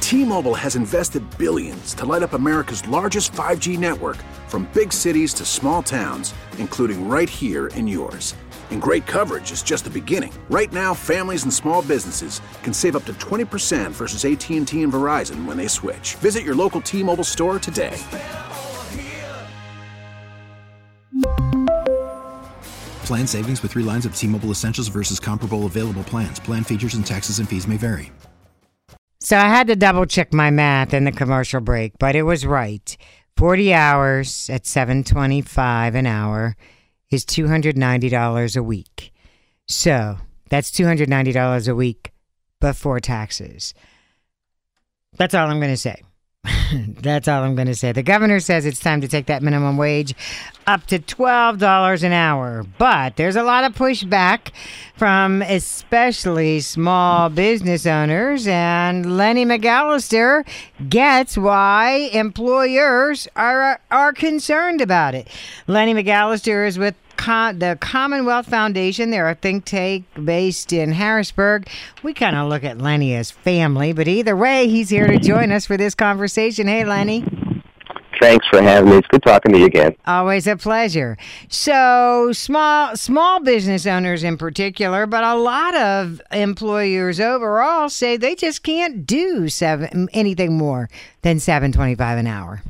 T-Mobile has invested billions to light up America's largest 5G network, from big cities to small towns, including right here in yours. And great coverage is just the beginning. Right now, families and small businesses can save up to 20% versus AT&T and Verizon when they switch. Visit your local T-Mobile store today. Plan savings with 3 lines of T-Mobile Essentials versus comparable available plans. Plan features and taxes and fees may vary. So I had to double check my math in the commercial break, but it was right. 40 hours at $7.25 an hour is $290 a week. So that's $290 a week before taxes. That's all I'm going to say. That's all I'm going to say. The governor says it's time to take that minimum wage up to $12 an hour. But there's a lot of pushback from especially small business owners. And Lenny McAllister gets why employers are concerned about it. Lenny McAllister is with the Commonwealth Foundation. They're a think tank based in Harrisburg. We kind of look at Lenny as family, but either way, he's here to join us for this conversation. Hey, Lenny. Thanks for having me. It's good talking to you again. Always a pleasure. So small business owners in particular, but a lot of employers overall say they just can't do anything more than $7.25 an hour.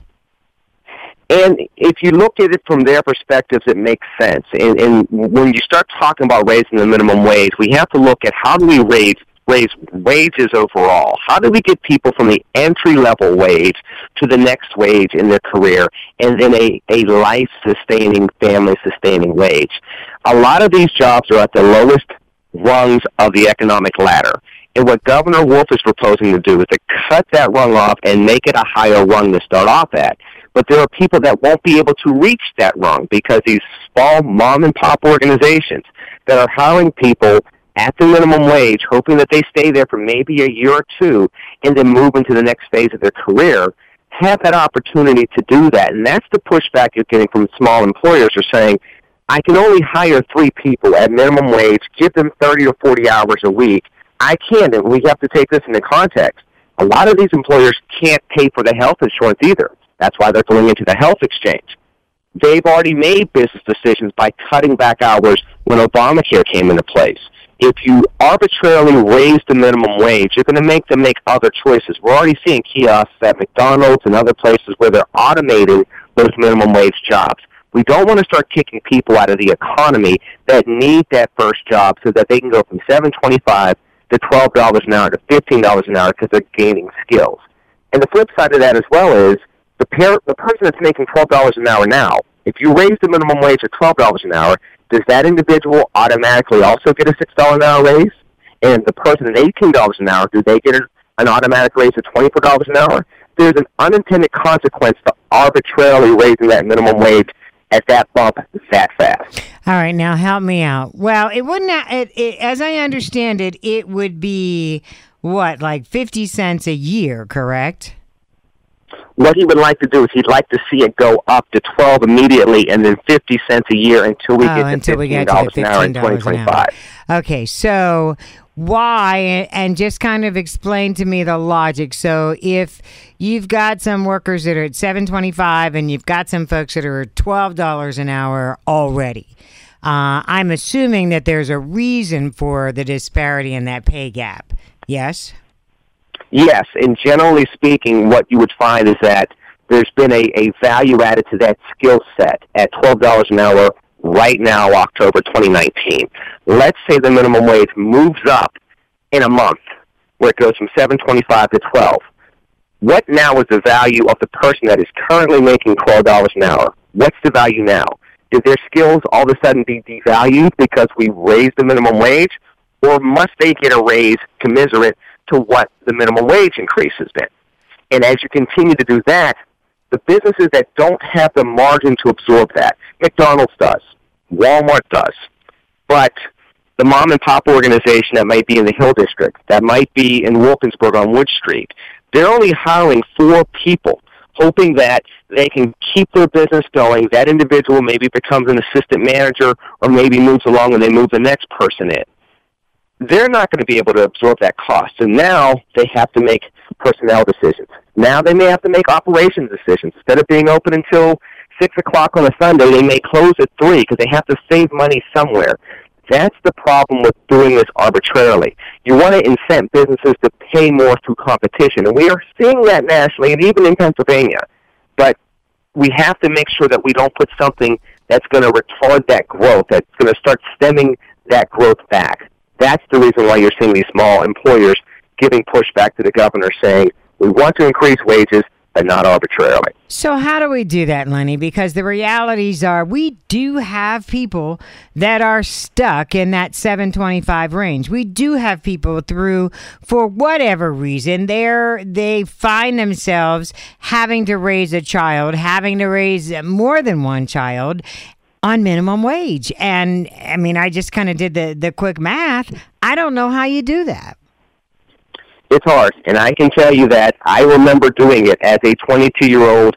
And if you look at it from their perspectives, it makes sense. And when you start talking about raising the minimum wage, we have to look at how do we raise wages overall? How do we get people from the entry-level wage to the next wage in their career, and then a life-sustaining, family-sustaining wage? A lot of these jobs are at the lowest rungs of the economic ladder. And what Governor Wolf is proposing to do is to cut that rung off and make it a higher rung to start off at. But there are people that won't be able to reach that rung because these small mom-and-pop organizations that are hiring people at the minimum wage, hoping that they stay there for maybe a year or two and then move into the next phase of their career, have that opportunity to do that. And that's the pushback you're getting from small employers who are saying, I can only hire 3 people at minimum wage, give them 30 or 40 hours a week. I can't, and we have to take this into context. A lot of these employers can't pay for the health insurance either. That's why they're going into the health exchange. They've already made business decisions by cutting back hours when Obamacare came into place. If you arbitrarily raise the minimum wage, you're going to make them make other choices. We're already seeing kiosks at McDonald's and other places where they're automating those minimum wage jobs. We don't want to start kicking people out of the economy that need that first job so that they can go from $7.25 to $12 an hour to $15 an hour because they're gaining skills. And the flip side of that as well is the person that's making $12 an hour now, if you raise the minimum wage to $12 an hour, does that individual automatically also get a $6 an hour raise? And the person at $18 an hour, do they get an automatic raise of $24 an hour? There's an unintended consequence to arbitrarily raising that minimum wage at that bump that fast. All right, now help me out. Well, it wouldn't. As I understand it, it would be what, like 50 cents a year, correct? What he would like to do is he'd like to see it go up to 12 immediately and then 50 cents a year until we get to $15 an hour in 2025. Okay, so why, and just kind of explain to me the logic. So if you've got some workers that are at $7.25 and you've got some folks that are at $12 an hour already, I'm assuming that there's a reason for the disparity in that pay gap. Yes? Yes, and generally speaking, what you would find is that there's been a value added to that skill set at $12 an hour right now, October 2019. Let's say the minimum wage moves up in a month, where it goes from $7.25 to $12. What now is the value of the person that is currently making $12 an hour? What's the value now? Did their skills all of a sudden be devalued because we raised the minimum wage? Or must they get a raise commensurate to what the minimum wage increase has been? And as you continue to do that, the businesses that don't have the margin to absorb that, McDonald's does, Walmart does, but the mom-and-pop organization that might be in the Hill District, that might be in Wilkinsburg on Wood Street, they're only hiring 4 people, hoping that they can keep their business going. That individual maybe becomes an assistant manager or maybe moves along and they move the next person in. They're not going to be able to absorb that cost. And now they have to make personnel decisions. Now they may have to make operations decisions. Instead of being open until 6 o'clock on a Sunday, they may close at 3 because they have to save money somewhere. That's the problem with doing this arbitrarily. You want to incent businesses to pay more through competition, and we are seeing that nationally and even in Pennsylvania. But we have to make sure that we don't put something that's going to retard that growth, that's going to start stemming that growth back. That's the reason why you're seeing these small employers giving pushback to the governor saying, we want to increase wages, but not arbitrarily. So how do we do that, Lenny? Because the realities are we do have people that are stuck in that 725 range. We do have people for whatever reason, they find themselves having to raise a child, having to raise more than one child on minimum wage. And, I mean, I just kind of did the quick math. I don't know how you do that. It's hard, and I can tell you that I remember doing it as a 22-year-old,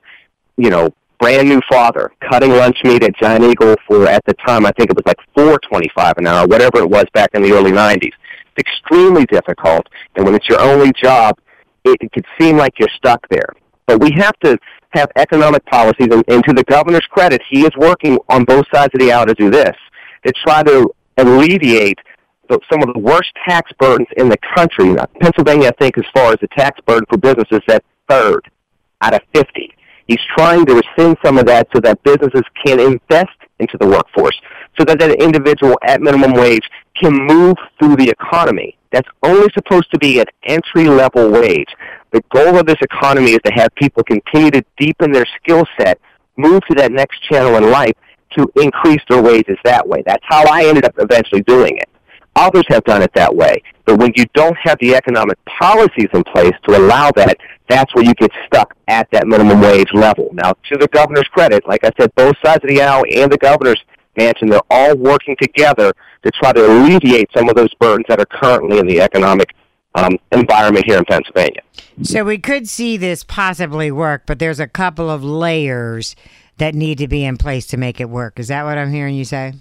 brand new father, cutting lunch meat at Giant Eagle for, at the time, I think it was like $4.25 an hour, whatever it was back in the early 90s. It's extremely difficult, and when it's your only job, it could seem like you're stuck there. But we have to have economic policies, and to the governor's credit, he is working on both sides of the aisle to do this, to try to alleviate some of the worst tax burdens in the country. Now, Pennsylvania, I think, as far as the tax burden for businesses, is at 3rd out of 50. He's trying to rescind some of that so that businesses can invest into the workforce, so that that individual at minimum wage can move through the economy. That's only supposed to be an entry-level wage. The goal of this economy is to have people continue to deepen their skill set, move to that next channel in life to increase their wages that way. That's how I ended up eventually doing it. Others have done it that way. But when you don't have the economic policies in place to allow that, that's where you get stuck at that minimum wage level. Now, to the governor's credit, like I said, both sides of the aisle and the governor's mansion, they're all working together to try to alleviate some of those burdens that are currently in the economic environment here in Pennsylvania. So we could see this possibly work, but there's a couple of layers that need to be in place to make it work. Is that what I'm hearing you say?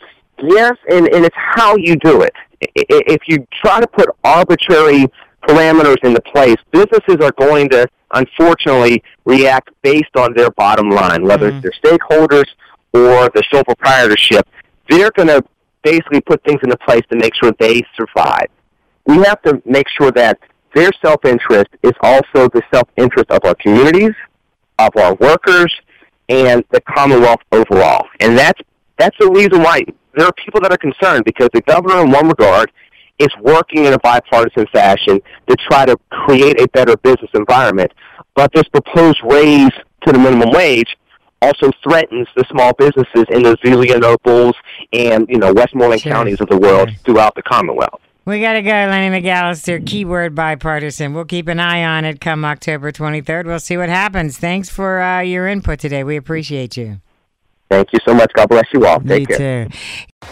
Yes, and it's how you do it. If you try to put arbitrary parameters into place, businesses are going to, unfortunately, react based on their bottom line, whether it's their stakeholders or the sole proprietorship. They're going to basically put things into place to make sure they survive. We have to make sure that their self-interest is also the self-interest of our communities, of our workers, and the Commonwealth overall. And that's the reason why there are people that are concerned, because the governor, in one regard, is working in a bipartisan fashion to try to create a better business environment. But this proposed raise to the minimum wage also threatens the small businesses in those Zelianoples and, Westmoreland counties of the world throughout the Commonwealth. We got to go, Lenny McAllister. Keyword bipartisan. We'll keep an eye on it come October 23rd. We'll see what happens. Thanks for your input today. We appreciate you. Thank you so much. God bless you all. Take care. Too.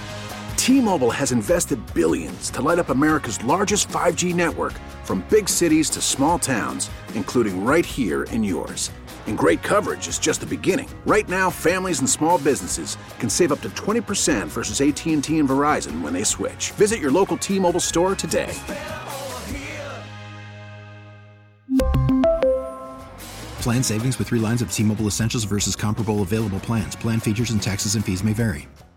T-Mobile has invested billions to light up America's largest 5G network, from big cities to small towns, including right here in yours. And great coverage is just the beginning. Right now, families and small businesses can save up to 20% versus AT&T and Verizon when they switch. Visit your local T-Mobile store today. Plan savings with 3 lines of T-Mobile Essentials versus comparable available plans. Plan features and taxes and fees may vary.